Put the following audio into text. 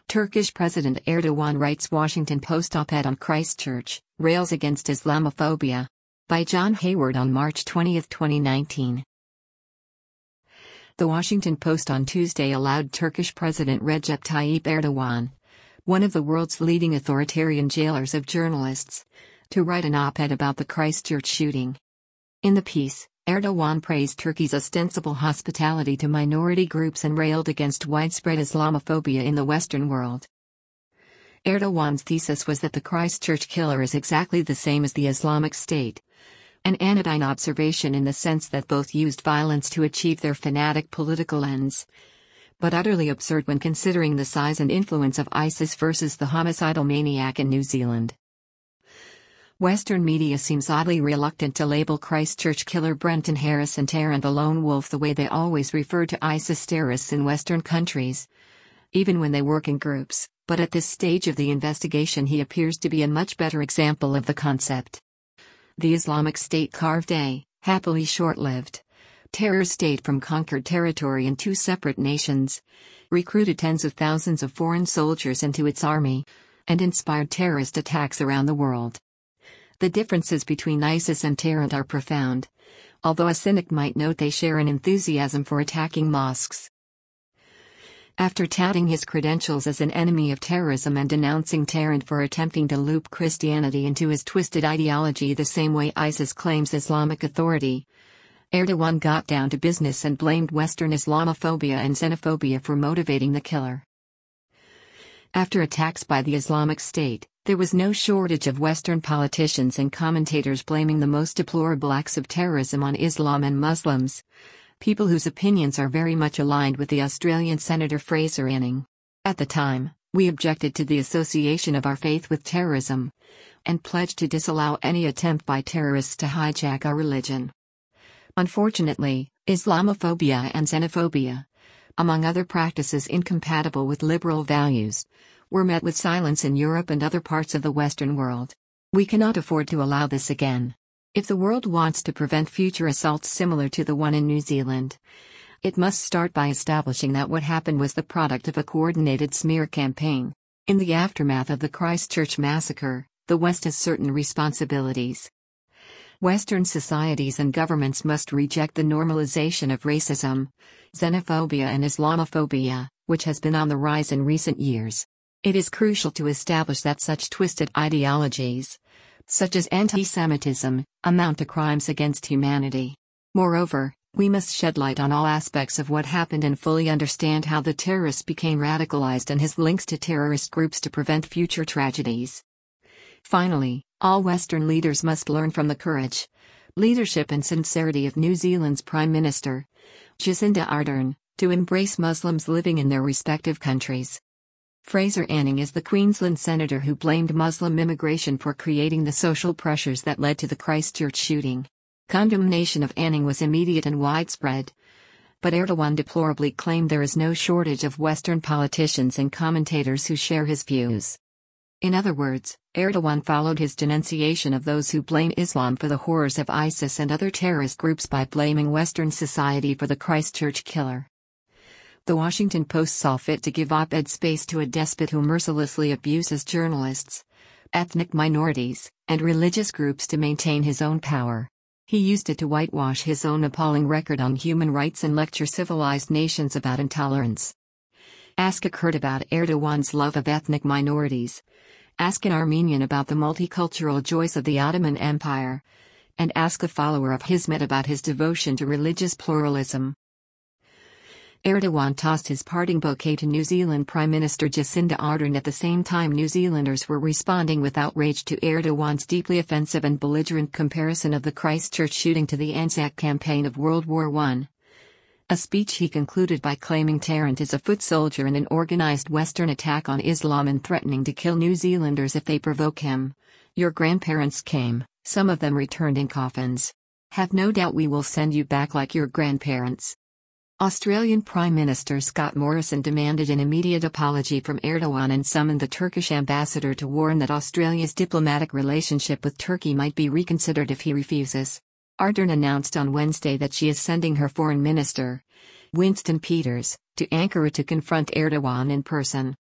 Turkish President Erdogan writes Washington Post op-ed on Christchurch, rails against Islamophobia. By John Hayward on March 20, 2019. The Washington Post on Tuesday allowed Turkish President Recep Tayyip Erdogan, one of the world's leading authoritarian jailers of journalists, to write an op-ed about the Christchurch shooting. In the piece, Erdogan praised Turkey's ostensible hospitality to minority groups and railed against widespread Islamophobia in the Western world. Erdogan's thesis was that the Christchurch killer is exactly the same as the Islamic State, an anodyne observation in the sense that both used violence to achieve their fanatic political ends, but utterly absurd when considering the size and influence of ISIS versus the homicidal maniac in New Zealand. Western media seems oddly reluctant to label Christchurch killer Brenton Harrison Tarrant a lone wolf the way they always refer to ISIS terrorists in Western countries, even when they work in groups, but at this stage of the investigation he appears to be a much better example of the concept. The Islamic State carved a, happily short-lived, terror state from conquered territory in two separate nations, recruited tens of thousands of foreign soldiers into its army, and inspired terrorist attacks around the world. The differences between ISIS and Tarrant are profound, although a cynic might note they share an enthusiasm for attacking mosques. After touting his credentials as an enemy of terrorism and denouncing Tarrant for attempting to loop Christianity into his twisted ideology the same way ISIS claims Islamic authority, Erdogan got down to business and blamed Western Islamophobia and xenophobia for motivating the killer. After attacks by the Islamic State, there was no shortage of Western politicians and commentators blaming the most deplorable acts of terrorism on Islam and Muslims, people whose opinions are very much aligned with the Australian Senator Fraser Anning. At the time, we objected to the association of our faith with terrorism, and pledged to disallow any attempt by terrorists to hijack our religion. Unfortunately, Islamophobia and xenophobia, among other practices incompatible with liberal values, were met with silence in Europe and other parts of the Western world. We cannot afford to allow this again. If the world wants to prevent future assaults similar to the one in New Zealand, it must start by establishing that what happened was the product of a coordinated smear campaign. In the aftermath of the Christchurch massacre, the West has certain responsibilities. Western societies and governments must reject the normalization of racism, xenophobia and Islamophobia, which has been on the rise in recent years. It is crucial to establish that such twisted ideologies, such as anti-Semitism, amount to crimes against humanity. Moreover, we must shed light on all aspects of what happened and fully understand how the terrorist became radicalized and his links to terrorist groups to prevent future tragedies. Finally, all Western leaders must learn from the courage, leadership and sincerity of New Zealand's Prime Minister, Jacinda Ardern, to embrace Muslims living in their respective countries. Fraser Anning is the Queensland senator who blamed Muslim immigration for creating the social pressures that led to the Christchurch shooting. Condemnation of Anning was immediate and widespread, but Erdogan deplorably claimed there is no shortage of Western politicians and commentators who share his views. In other words, Erdogan followed his denunciation of those who blame Islam for the horrors of ISIS and other terrorist groups by blaming Western society for the Christchurch killer. The Washington Post saw fit to give op-ed space to a despot who mercilessly abuses journalists, ethnic minorities, and religious groups to maintain his own power. He used it to whitewash his own appalling record on human rights and lecture civilized nations about intolerance. Ask a Kurd about Erdogan's love of ethnic minorities. Ask an Armenian about the multicultural joys of the Ottoman Empire. And ask a follower of Hizmet about his devotion to religious pluralism. Erdogan tossed his parting bouquet to New Zealand Prime Minister Jacinda Ardern at the same time New Zealanders were responding with outrage to Erdogan's deeply offensive and belligerent comparison of the Christchurch shooting to the Anzac campaign of World War I. A speech he concluded by claiming Tarrant is a foot soldier in an organized Western attack on Islam and threatening to kill New Zealanders if they provoke him. Your grandparents came, some of them returned in coffins. Have no doubt we will send you back like your grandparents. Australian Prime Minister Scott Morrison demanded an immediate apology from Erdogan and summoned the Turkish ambassador to warn that Australia's diplomatic relationship with Turkey might be reconsidered if he refuses. Ardern announced on Wednesday that she is sending her foreign minister, Winston Peters, to Ankara to confront Erdogan in person.